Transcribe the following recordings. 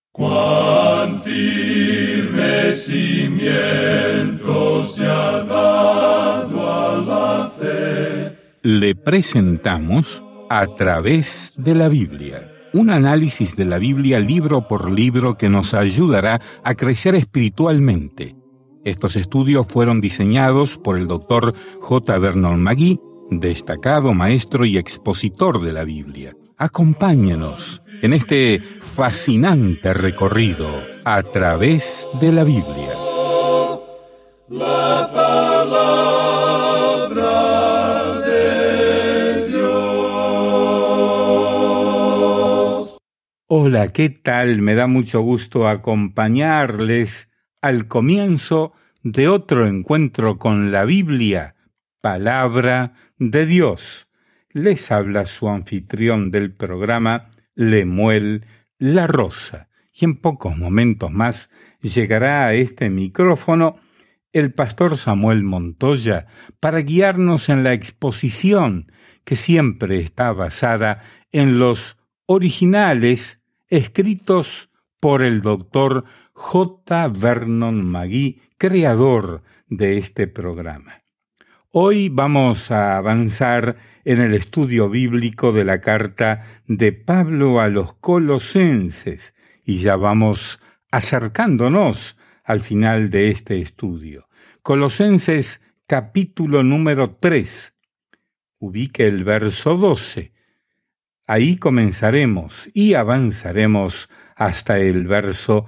Cuán firme cimiento se ha dado a la fe. Le presentamos A través de la Biblia, un análisis de la Biblia libro por libro que nos ayudará a crecer espiritualmente. Estos estudios fueron diseñados por el Dr. J. Vernon McGee, destacado maestro y expositor de la Biblia. Acompáñenos en este fascinante recorrido a través de la Biblia. La palabra de Dios. Hola, ¿qué tal? Me da mucho gusto acompañarles al comienzo de otro encuentro con la Biblia, Palabra de Dios. Les habla su anfitrión del programa, Lemuel La Rosa, y en pocos momentos más llegará a este micrófono el pastor Samuel Montoya para guiarnos en la exposición que siempre está basada en los originales escritos por el doctor J. Vernon McGee, creador de este programa. Hoy vamos a avanzar en el estudio bíblico de la carta de Pablo a los Colosenses y ya vamos acercándonos al final de este estudio. Colosenses capítulo número 3. Ubique el verso 12. Ahí comenzaremos y avanzaremos hasta el verso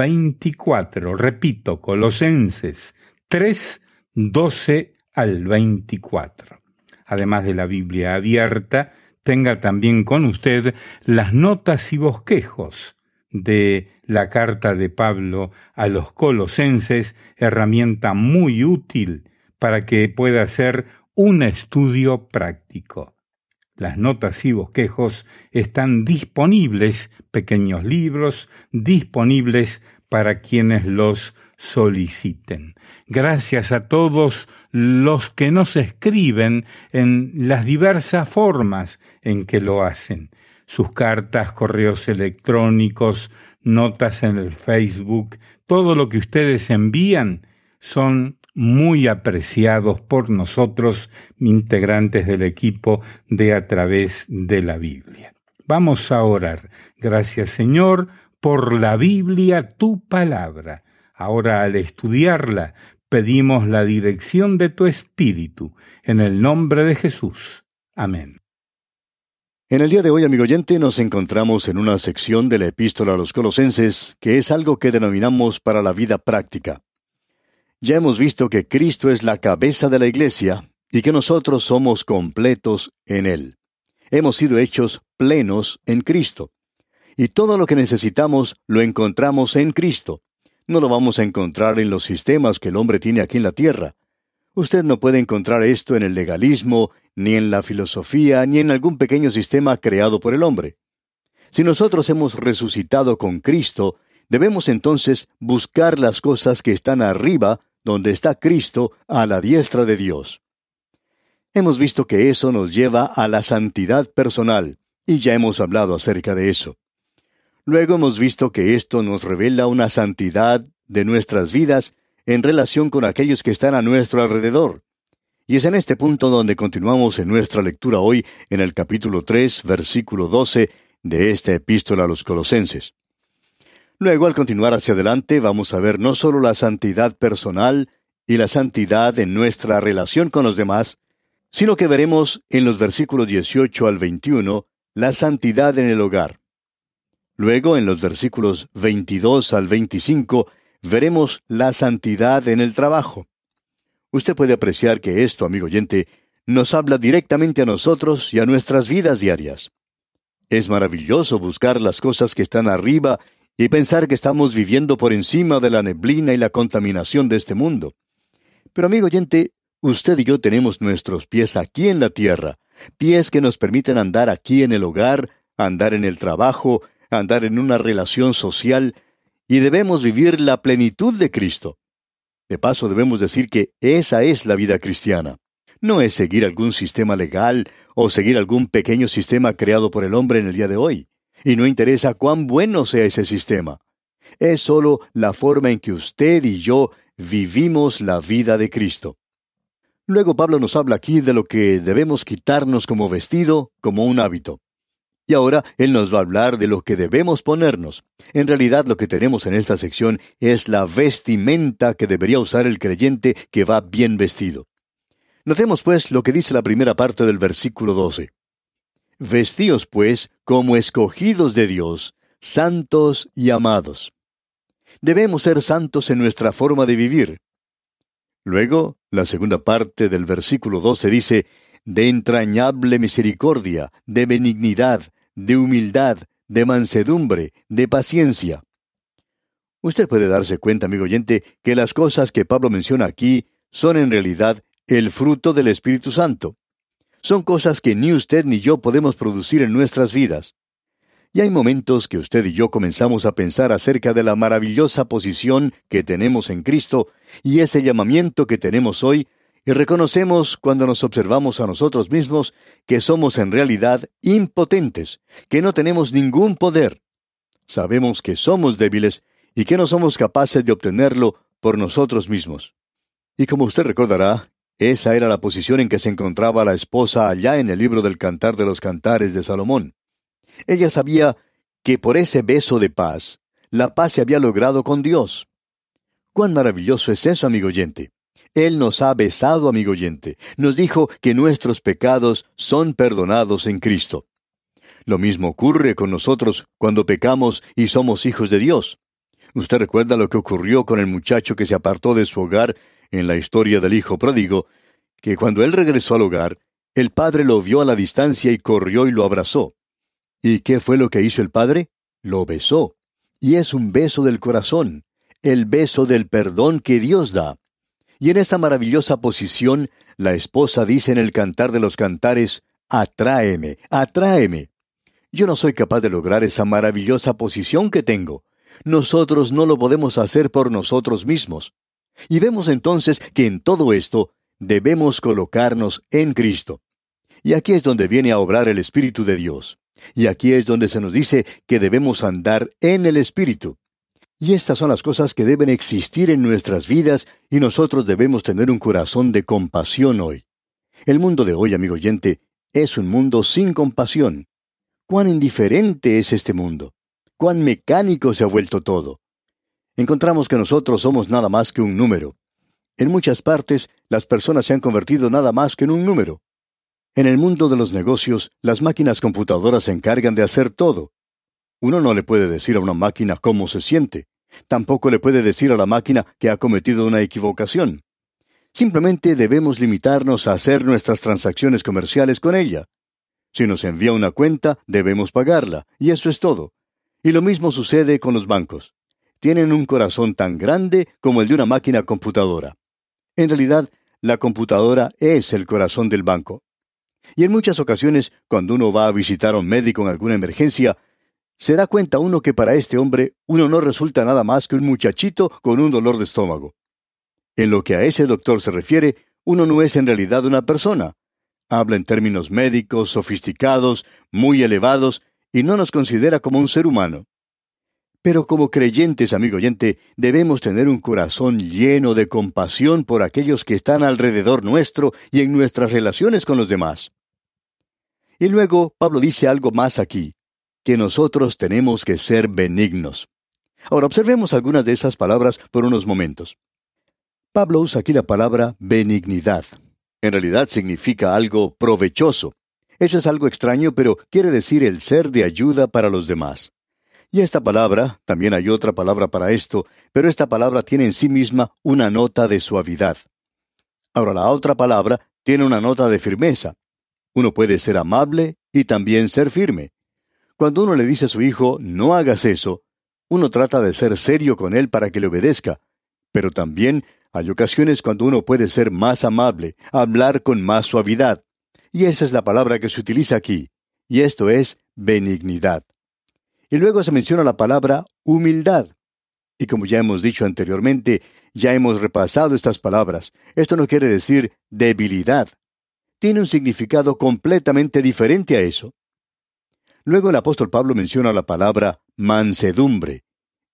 24. Repito, Colosenses 3, 12 al 24. Además de la Biblia abierta, tenga también con usted las notas y bosquejos de la carta de Pablo a los Colosenses, herramienta muy útil para que pueda hacer un estudio práctico. Las notas y bosquejos están disponibles, pequeños libros disponibles para quienes los soliciten. Gracias a todos los que nos escriben en las diversas formas en que lo hacen. Sus cartas, correos electrónicos, notas en el Facebook, todo lo que ustedes envían son muy apreciados por nosotros, integrantes del equipo de A través de la Biblia. Vamos a orar. Gracias, Señor, por la Biblia, tu palabra. Ahora, al estudiarla, pedimos la dirección de tu Espíritu, en el nombre de Jesús. Amén. En el día de hoy, amigo oyente, nos encontramos en una sección de la Epístola a los Colosenses, que es algo que denominamos para la vida práctica. Ya hemos visto que Cristo es la cabeza de la Iglesia y que nosotros somos completos en Él. Hemos sido hechos plenos en Cristo. Y todo lo que necesitamos lo encontramos en Cristo. No lo vamos a encontrar en los sistemas que el hombre tiene aquí en la tierra. Usted no puede encontrar esto en el legalismo, ni en la filosofía, ni en algún pequeño sistema creado por el hombre. Si nosotros hemos resucitado con Cristo, debemos entonces buscar las cosas que están arriba, donde está Cristo, a la diestra de Dios. Hemos visto que eso nos lleva a la santidad personal, y ya hemos hablado acerca de eso. Luego hemos visto que esto nos revela una santidad de nuestras vidas en relación con aquellos que están a nuestro alrededor. Y es en este punto donde continuamos en nuestra lectura hoy, en el capítulo 3, versículo 12 de esta epístola a los Colosenses. Luego, al continuar hacia adelante, vamos a ver no solo la santidad personal y la santidad en nuestra relación con los demás, sino que veremos en los versículos 18 al 21 la santidad en el hogar. Luego, en los versículos 22 al 25, veremos la santidad en el trabajo. Usted puede apreciar que esto, amigo oyente, nos habla directamente a nosotros y a nuestras vidas diarias. Es maravilloso buscar las cosas que están arriba y pensar que estamos viviendo por encima de la neblina y la contaminación de este mundo. Pero, amigo oyente, usted y yo tenemos nuestros pies aquí en la tierra, pies que nos permiten andar aquí en el hogar, andar en el trabajo, andar en una relación social, y debemos vivir la plenitud de Cristo. De paso, debemos decir que esa es la vida cristiana. No es seguir algún sistema legal o seguir algún pequeño sistema creado por el hombre en el día de hoy. Y no interesa cuán bueno sea ese sistema. Es solo la forma en que usted y yo vivimos la vida de Cristo. Luego Pablo nos habla aquí de lo que debemos quitarnos como vestido, como un hábito. Y ahora él nos va a hablar de lo que debemos ponernos. En realidad lo que tenemos en esta sección es la vestimenta que debería usar el creyente que va bien vestido. Notemos pues lo que dice la primera parte del versículo 12. Vestíos pues como escogidos de Dios, santos y amados. Debemos ser santos en nuestra forma de vivir. Luego, la segunda parte del versículo 12 dice, de entrañable misericordia, de benignidad, de humildad, de mansedumbre, de paciencia. Usted puede darse cuenta, amigo oyente, que las cosas que Pablo menciona aquí son en realidad el fruto del Espíritu Santo. Son cosas que ni usted ni yo podemos producir en nuestras vidas. Y hay momentos que usted y yo comenzamos a pensar acerca de la maravillosa posición que tenemos en Cristo y ese llamamiento que tenemos hoy, y reconocemos cuando nos observamos a nosotros mismos que somos en realidad impotentes, que no tenemos ningún poder. Sabemos que somos débiles y que no somos capaces de obtenerlo por nosotros mismos. Y como usted recordará, esa era la posición en que se encontraba la esposa allá en el libro del Cantar de los Cantares de Salomón. Ella sabía que por ese beso de paz, la paz se había logrado con Dios. ¡Cuán maravilloso es eso, amigo oyente! Él nos ha besado, amigo oyente. Nos dijo que nuestros pecados son perdonados en Cristo. Lo mismo ocurre con nosotros cuando pecamos y somos hijos de Dios. Usted recuerda lo que ocurrió con el muchacho que se apartó de su hogar en la historia del hijo pródigo, que cuando él regresó al hogar, el padre lo vio a la distancia y corrió y lo abrazó. ¿Y qué fue lo que hizo el padre? Lo besó. Y es un beso del corazón, el beso del perdón que Dios da. Y en esta maravillosa posición, la esposa dice en el Cantar de los Cantares, atráeme, atráeme. Yo no soy capaz de lograr esa maravillosa posición que tengo. Nosotros no lo podemos hacer por nosotros mismos. Y vemos entonces que en todo esto debemos colocarnos en Cristo. Y aquí es donde viene a obrar el Espíritu de Dios. Y aquí es donde se nos dice que debemos andar en el Espíritu. Y estas son las cosas que deben existir en nuestras vidas y nosotros debemos tener un corazón de compasión hoy. El mundo de hoy, amigo oyente, es un mundo sin compasión. ¡Cuán indiferente es este mundo! ¡Cuán mecánico se ha vuelto todo! Encontramos que nosotros somos nada más que un número. En muchas partes, las personas se han convertido nada más que en un número. En el mundo de los negocios, las máquinas computadoras se encargan de hacer todo. Uno no le puede decir a una máquina cómo se siente. Tampoco le puede decir a la máquina que ha cometido una equivocación. Simplemente debemos limitarnos a hacer nuestras transacciones comerciales con ella. Si nos envía una cuenta, debemos pagarla, y eso es todo. Y lo mismo sucede con los bancos. Tienen un corazón tan grande como el de una máquina computadora. En realidad, la computadora es el corazón del banco. Y en muchas ocasiones, cuando uno va a visitar a un médico en alguna emergencia, se da cuenta uno que para este hombre uno no resulta nada más que un muchachito con un dolor de estómago. En lo que a ese doctor se refiere, uno no es en realidad una persona. Habla en términos médicos, sofisticados, muy elevados, y no nos considera como un ser humano. Pero como creyentes, amigo oyente, debemos tener un corazón lleno de compasión por aquellos que están alrededor nuestro y en nuestras relaciones con los demás. Y luego Pablo dice algo más aquí, que nosotros tenemos que ser benignos. Ahora observemos algunas de esas palabras por unos momentos. Pablo usa aquí la palabra benignidad. En realidad significa algo provechoso. Eso es algo extraño, pero quiere decir el ser de ayuda para los demás. Y esta palabra, también hay otra palabra para esto, pero esta palabra tiene en sí misma una nota de suavidad. Ahora la otra palabra tiene una nota de firmeza. Uno puede ser amable y también ser firme. Cuando uno le dice a su hijo, no hagas eso, uno trata de ser serio con él para que le obedezca. Pero también hay ocasiones cuando uno puede ser más amable, hablar con más suavidad. Y esa es la palabra que se utiliza aquí. Y esto es benignidad. Y luego se menciona la palabra humildad. Y como ya hemos dicho anteriormente, ya hemos repasado estas palabras. Esto no quiere decir debilidad. Tiene un significado completamente diferente a eso. Luego el apóstol Pablo menciona la palabra mansedumbre.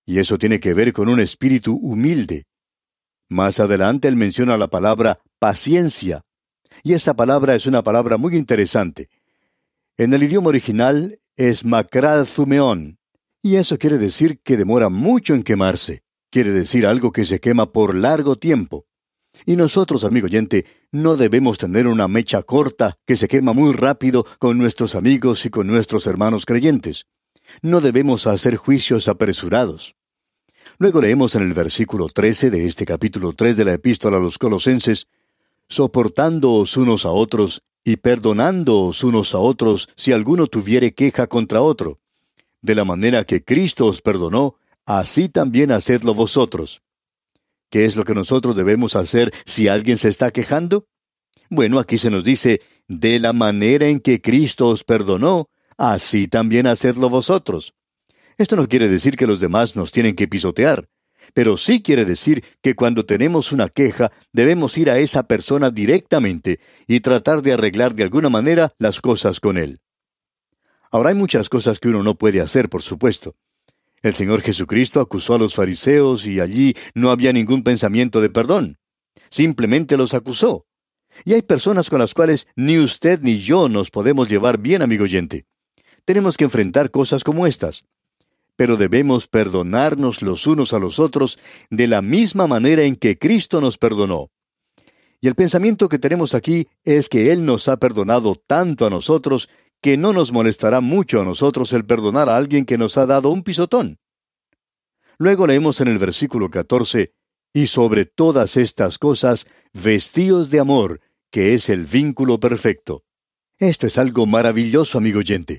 Y eso tiene que ver con un espíritu humilde. Más adelante él menciona la palabra paciencia. Y esa palabra es una palabra muy interesante. En el idioma original es makral-thumeón. Y eso quiere decir que demora mucho en quemarse. Quiere decir algo que se quema por largo tiempo. Y nosotros, amigo oyente, no debemos tener una mecha corta que se quema muy rápido con nuestros amigos y con nuestros hermanos creyentes. No debemos hacer juicios apresurados. Luego leemos en el versículo 13 de este capítulo 3 de la Epístola a los Colosenses: soportándoos unos a otros y perdonándoos unos a otros si alguno tuviere queja contra otro. De la manera que Cristo os perdonó, así también hacedlo vosotros. ¿Qué es lo que nosotros debemos hacer si alguien se está quejando? Bueno, aquí se nos dice, de la manera en que Cristo os perdonó, así también hacedlo vosotros. Esto no quiere decir que los demás nos tienen que pisotear, pero sí quiere decir que cuando tenemos una queja, debemos ir a esa persona directamente y tratar de arreglar de alguna manera las cosas con él. Ahora hay muchas cosas que uno no puede hacer, por supuesto. El Señor Jesucristo acusó a los fariseos y allí no había ningún pensamiento de perdón. Simplemente los acusó. Y hay personas con las cuales ni usted ni yo nos podemos llevar bien, amigo oyente. Tenemos que enfrentar cosas como estas. Pero debemos perdonarnos los unos a los otros de la misma manera en que Cristo nos perdonó. Y el pensamiento que tenemos aquí es que Él nos ha perdonado tanto a nosotros que no nos molestará mucho a nosotros el perdonar a alguien que nos ha dado un pisotón. Luego leemos en el versículo 14, y sobre todas estas cosas, vestíos de amor, que es el vínculo perfecto. Esto es algo maravilloso, amigo oyente.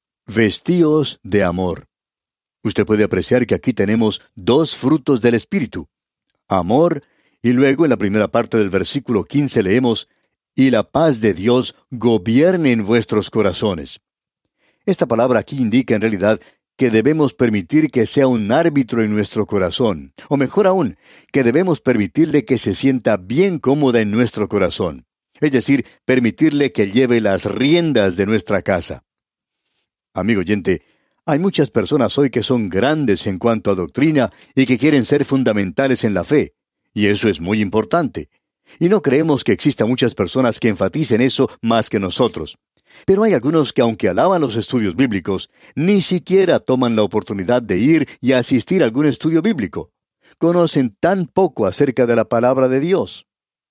Vestíos de amor. Usted puede apreciar que aquí tenemos dos frutos del Espíritu: amor, y luego en la primera parte del versículo 15 leemos, y la paz de Dios gobierne en vuestros corazones. Esta palabra aquí indica en realidad que debemos permitir que sea un árbitro en nuestro corazón, o mejor aún, que debemos permitirle que se sienta bien cómoda en nuestro corazón. Es decir, permitirle que lleve las riendas de nuestra casa. Amigo oyente, hay muchas personas hoy que son grandes en cuanto a doctrina y que quieren ser fundamentales en la fe, y eso es muy importante. Y no creemos que exista muchas personas que enfaticen eso más que nosotros. Pero hay algunos que, aunque alaban los estudios bíblicos, ni siquiera toman la oportunidad de ir y asistir a algún estudio bíblico. Conocen tan poco acerca de la palabra de Dios.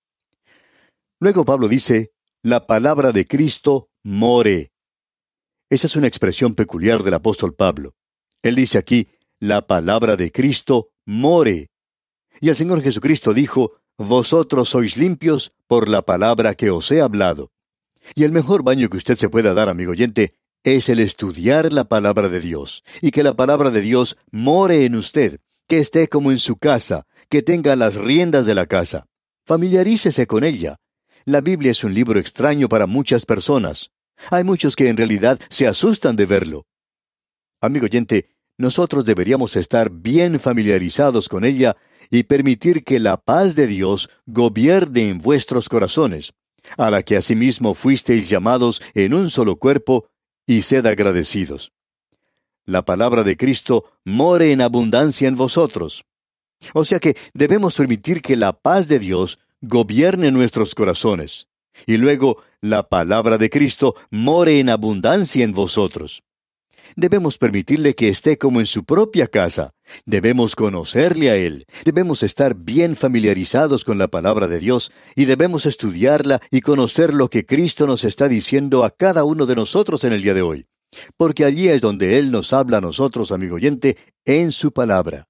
Luego Pablo dice, la palabra de Cristo more. Esa es una expresión peculiar del apóstol Pablo. Él dice aquí, la palabra de Cristo more. Y el Señor Jesucristo dijo, vosotros sois limpios por la palabra que os he hablado. Y el mejor baño que usted se pueda dar, amigo oyente, es el estudiar la palabra de Dios, y que la palabra de Dios more en usted, que esté como en su casa, que tenga las riendas de la casa. Familiarícese con ella. La Biblia es un libro extraño para muchas personas. Hay muchos que en realidad se asustan de verlo. Amigo oyente, nosotros deberíamos estar bien familiarizados con ella y permitir que la paz de Dios gobierne en vuestros corazones, a la que asimismo fuisteis llamados en un solo cuerpo, y sed agradecidos. La palabra de Cristo more en abundancia en vosotros. O sea que debemos permitir que la paz de Dios gobierne nuestros corazones. Y luego, la palabra de Cristo more en abundancia en vosotros. Debemos permitirle que esté como en su propia casa. Debemos conocerle a Él. Debemos estar bien familiarizados con la palabra de Dios y debemos estudiarla y conocer lo que Cristo nos está diciendo a cada uno de nosotros en el día de hoy. Porque allí es donde Él nos habla a nosotros, amigo oyente, en su palabra.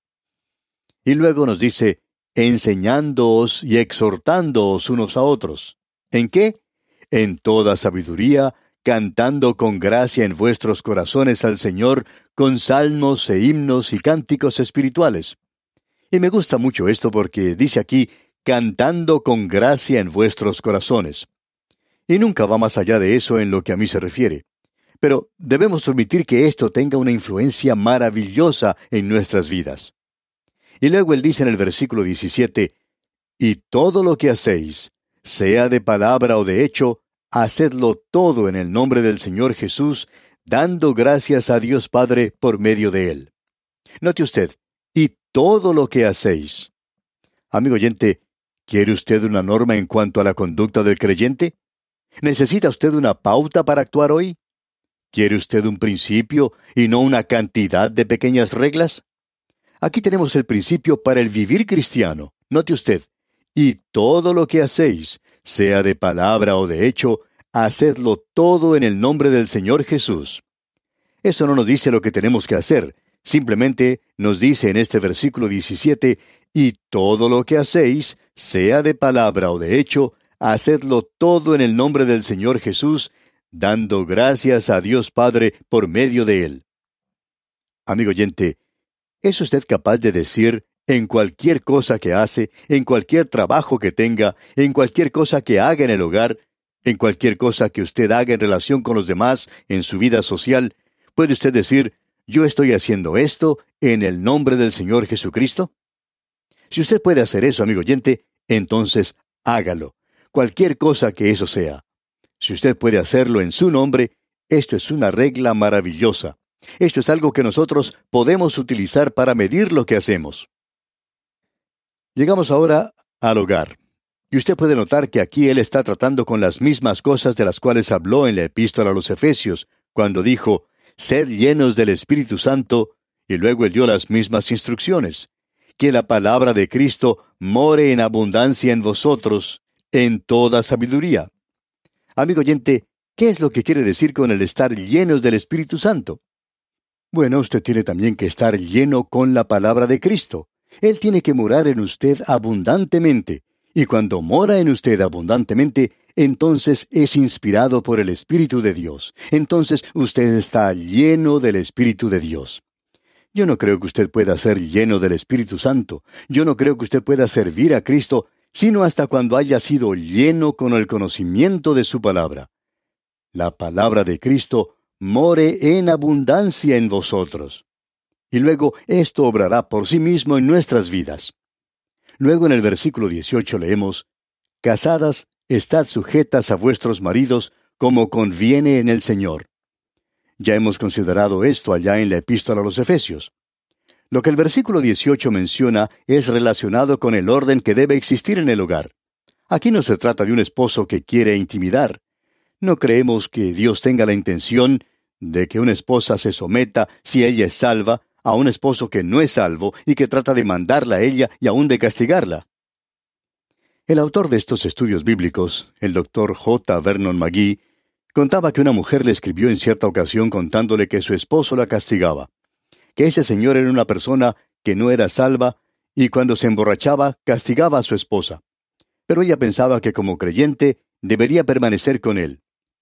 Y luego nos dice, enseñándoos y exhortándoos unos a otros. ¿En qué? En toda sabiduría, cantando con gracia en vuestros corazones al Señor, con salmos e himnos y cánticos espirituales. Y me gusta mucho esto porque dice aquí, cantando con gracia en vuestros corazones. Y nunca va más allá de eso en lo que a mí se refiere. Pero debemos permitir que esto tenga una influencia maravillosa en nuestras vidas. Y luego él dice en el versículo 17, y todo lo que hacéis, sea de palabra o de hecho, hacedlo todo en el nombre del Señor Jesús, dando gracias a Dios Padre por medio de Él. Note usted, y todo lo que hacéis. Amigo oyente, ¿quiere usted una norma en cuanto a la conducta del creyente? ¿Necesita usted una pauta para actuar hoy? ¿Quiere usted un principio y no una cantidad de pequeñas reglas? Aquí tenemos el principio para el vivir cristiano. Note usted, y todo lo que hacéis, sea de palabra o de hecho, hacedlo todo en el nombre del Señor Jesús. Eso no nos dice lo que tenemos que hacer, simplemente nos dice en este versículo 17, y todo lo que hacéis, sea de palabra o de hecho, hacedlo todo en el nombre del Señor Jesús, dando gracias a Dios Padre por medio de Él. Amigo oyente, ¿es usted capaz de decir en cualquier cosa que hace, en cualquier trabajo que tenga, en cualquier cosa que haga en el hogar, en cualquier cosa que usted haga en relación con los demás, en su vida social, puede usted decir, yo estoy haciendo esto en el nombre del Señor Jesucristo? Si usted puede hacer eso, amigo oyente, entonces hágalo, cualquier cosa que eso sea. Si usted puede hacerlo en su nombre, esto es una regla maravillosa. Esto es algo que nosotros podemos utilizar para medir lo que hacemos. Llegamos ahora al hogar. Y usted puede notar que aquí él está tratando con las mismas cosas de las cuales habló en la epístola a los Efesios, cuando dijo, sed llenos del Espíritu Santo, y luego él dio las mismas instrucciones. Que la palabra de Cristo more en abundancia en vosotros, en toda sabiduría. Amigo oyente, ¿qué es lo que quiere decir con el estar llenos del Espíritu Santo? Bueno, usted tiene también que estar lleno con la palabra de Cristo. Él tiene que morar en usted abundantemente. Y cuando mora en usted abundantemente, entonces es inspirado por el Espíritu de Dios. Entonces usted está lleno del Espíritu de Dios. Yo no creo que usted pueda ser lleno del Espíritu Santo. Yo no creo que usted pueda servir a Cristo, sino hasta cuando haya sido lleno con el conocimiento de su palabra. La palabra de Cristo more en abundancia en vosotros. Y luego esto obrará por sí mismo en nuestras vidas. Luego en el versículo 18 leemos, Casadas, estad sujetas a vuestros maridos, como conviene en el Señor. Ya hemos considerado esto allá en la epístola a los Efesios. Lo que el versículo 18 menciona es relacionado con el orden que debe existir en el hogar. Aquí no se trata de un esposo que quiere intimidar. No creemos que Dios tenga la intención de que una esposa se someta, si ella es salva, a un esposo que no es salvo y que trata de mandarla a ella y aún de castigarla. El autor de estos estudios bíblicos, el Dr. J. Vernon McGee, contaba que una mujer le escribió en cierta ocasión contándole que su esposo la castigaba, que ese señor era una persona que no era salva y cuando se emborrachaba castigaba a su esposa. Pero ella pensaba que como creyente debería permanecer con él.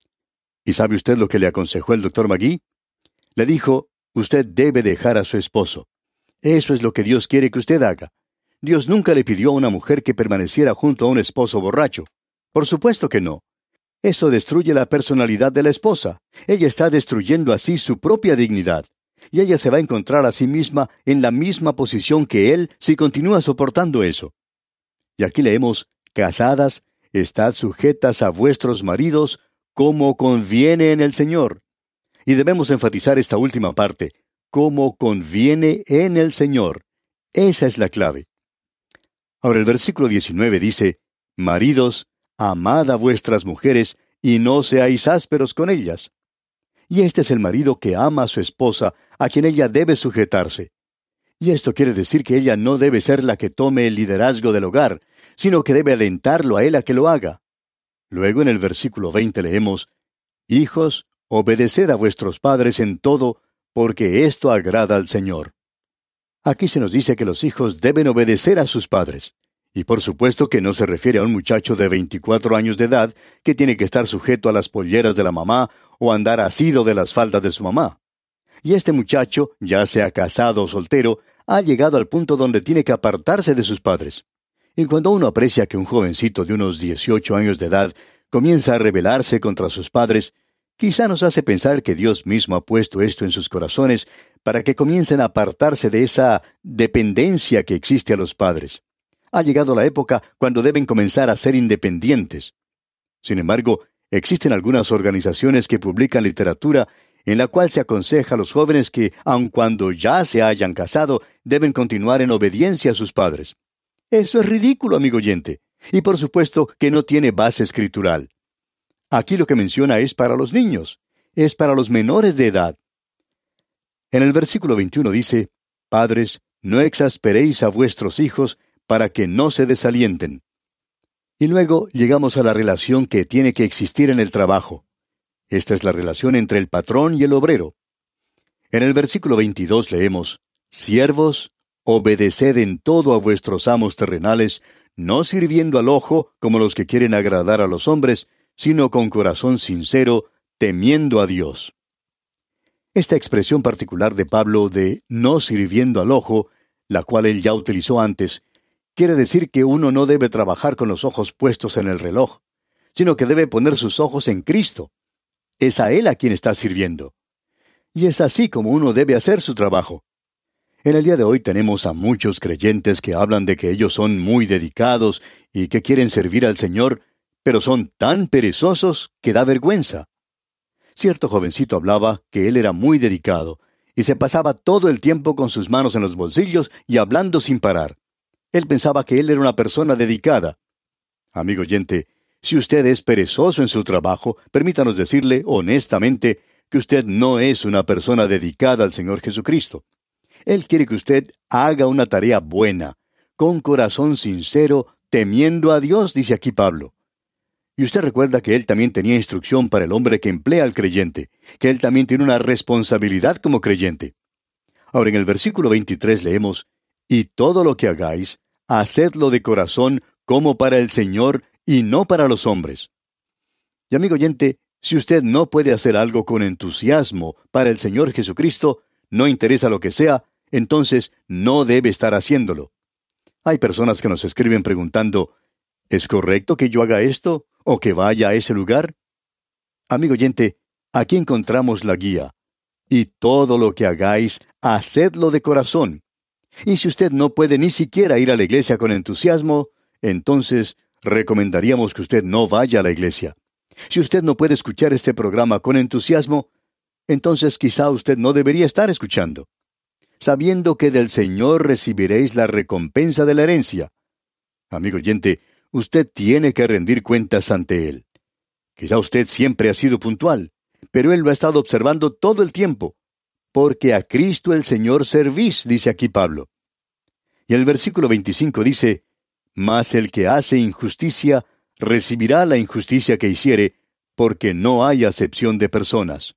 ¿Y sabe usted lo que le aconsejó el Dr. McGee? Le dijo, usted debe dejar a su esposo. Eso es lo que Dios quiere que usted haga. Dios nunca le pidió a una mujer que permaneciera junto a un esposo borracho. Por supuesto que no. Eso destruye la personalidad de la esposa. Ella está destruyendo así su propia dignidad. Y ella se va a encontrar a sí misma en la misma posición que él si continúa soportando eso. Y aquí leemos, Casadas, estad sujetas a vuestros maridos, como conviene en el Señor. Y debemos enfatizar esta última parte, como conviene en el Señor. Esa es la clave. Ahora el versículo 19 dice, Maridos, amad a vuestras mujeres, y no seáis ásperos con ellas. Y este es el marido que ama a su esposa, a quien ella debe sujetarse. Y esto quiere decir que ella no debe ser la que tome el liderazgo del hogar, sino que debe alentarlo a él a que lo haga. Luego en el versículo 20 leemos, Hijos, obedeced a vuestros padres en todo, porque esto agrada al Señor. Aquí se nos dice que los hijos deben obedecer a sus padres. Y por supuesto que no se refiere a un muchacho de 24 años de edad que tiene que estar sujeto a las polleras de la mamá o andar asido de las faldas de su mamá. Y este muchacho, ya sea casado o soltero, ha llegado al punto donde tiene que apartarse de sus padres. Y cuando uno aprecia que un jovencito de unos 18 años de edad comienza a rebelarse contra sus padres, quizá nos hace pensar que Dios mismo ha puesto esto en sus corazones para que comiencen a apartarse de esa dependencia que existe a los padres. Ha llegado la época cuando deben comenzar a ser independientes. Sin embargo, existen algunas organizaciones que publican literatura en la cual se aconseja a los jóvenes que, aun cuando ya se hayan casado, deben continuar en obediencia a sus padres. Eso es ridículo, amigo oyente, y por supuesto que no tiene base escritural. Aquí lo que menciona es para los niños, es para los menores de edad. En el versículo 21 dice, Padres, no exasperéis a vuestros hijos para que no se desalienten. Y luego llegamos a la relación que tiene que existir en el trabajo. Esta es la relación entre el patrón y el obrero. En el versículo 22 leemos, Siervos, obedeced en todo a vuestros amos terrenales, no sirviendo al ojo como los que quieren agradar a los hombres, sino con corazón sincero, temiendo a Dios. Esta expresión particular de Pablo de no sirviendo al ojo, la cual él ya utilizó antes, quiere decir que uno no debe trabajar con los ojos puestos en el reloj, sino que debe poner sus ojos en Cristo. Es a Él a quien está sirviendo. Y es así como uno debe hacer su trabajo. En el día de hoy tenemos a muchos creyentes que hablan de que ellos son muy dedicados y que quieren servir al Señor, pero son tan perezosos que da vergüenza. Cierto jovencito hablaba que él era muy dedicado, y se pasaba todo el tiempo con sus manos en los bolsillos y hablando sin parar. Él pensaba que él era una persona dedicada. Amigo oyente, si usted es perezoso en su trabajo, permítanos decirle honestamente que usted no es una persona dedicada al Señor Jesucristo. Él quiere que usted haga una tarea buena, con corazón sincero, temiendo a Dios, dice aquí Pablo. Y usted recuerda que él también tenía instrucción para el hombre que emplea al creyente, que él también tiene una responsabilidad como creyente. Ahora en el versículo 23 leemos, Y todo lo que hagáis, hacedlo de corazón como para el Señor y no para los hombres. Y amigo oyente, si usted no puede hacer algo con entusiasmo para el Señor Jesucristo, no interesa lo que sea, entonces no debe estar haciéndolo. Hay personas que nos escriben preguntando, ¿es correcto que yo haga esto o que vaya a ese lugar? Amigo oyente, aquí encontramos la guía. Y todo lo que hagáis, hacedlo de corazón. Y si usted no puede ni siquiera ir a la iglesia con entusiasmo, entonces recomendaríamos que usted no vaya a la iglesia. Si usted no puede escuchar este programa con entusiasmo, entonces quizá usted no debería estar escuchando. Sabiendo que del Señor recibiréis la recompensa de la herencia. Amigo oyente, usted tiene que rendir cuentas ante Él. Quizá usted siempre ha sido puntual, pero Él lo ha estado observando todo el tiempo. Porque a Cristo el Señor servís, dice aquí Pablo. Y el versículo 25 dice, Mas el que hace injusticia, recibirá la injusticia que hiciere, porque no hay acepción de personas.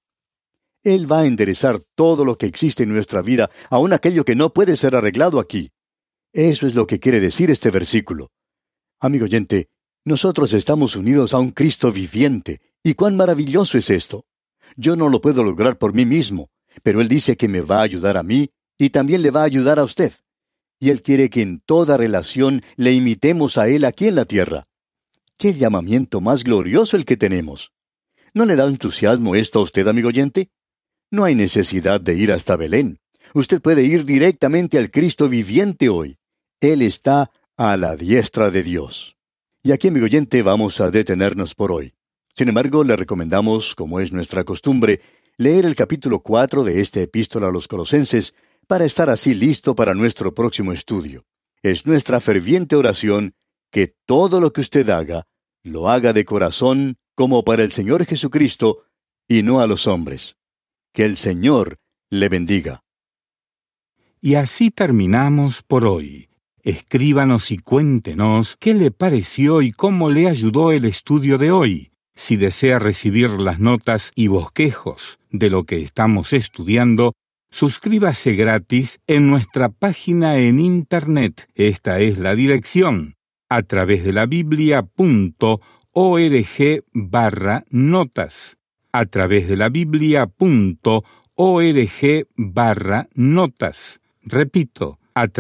Él va a enderezar todo lo que existe en nuestra vida, aun aquello que no puede ser arreglado aquí. Eso es lo que quiere decir este versículo. Amigo oyente, nosotros estamos unidos a un Cristo viviente, y cuán maravilloso es esto. Yo no lo puedo lograr por mí mismo, pero Él dice que me va a ayudar a mí, y también le va a ayudar a usted. Y Él quiere que en toda relación le imitemos a Él aquí en la tierra. ¡Qué llamamiento más glorioso el que tenemos! ¿No le da entusiasmo esto a usted, amigo oyente? No hay necesidad de ir hasta Belén. Usted puede ir directamente al Cristo viviente hoy. Él está a la diestra de Dios. Y aquí, amigo oyente, vamos a detenernos por hoy. Sin embargo, le recomendamos, como es nuestra costumbre, leer el capítulo 4 de esta epístola a los Colosenses para estar así listo para nuestro próximo estudio. Es nuestra ferviente oración que todo lo que usted haga, lo haga de corazón como para el Señor Jesucristo y no a los hombres. Que el Señor le bendiga. Y así terminamos por hoy. Escríbanos y cuéntenos qué le pareció y cómo le ayudó el estudio de hoy. Si desea recibir las notas y bosquejos de lo que estamos estudiando, suscríbase gratis en nuestra página en Internet. Esta es la dirección, atravesdelabiblia.org/notas. atravesdelabiblia.org/notas. Repito,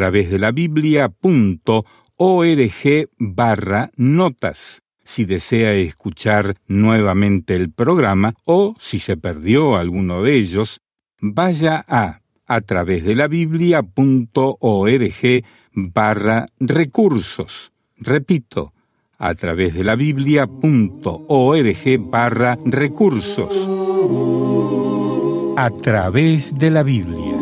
atravesdelabiblia.org/notas. Si desea escuchar nuevamente el programa o si se perdió alguno de ellos, vaya a atravesdelabiblia.org/recursos. Repito, atravesdelabiblia.org/recursos. a través de la Biblia.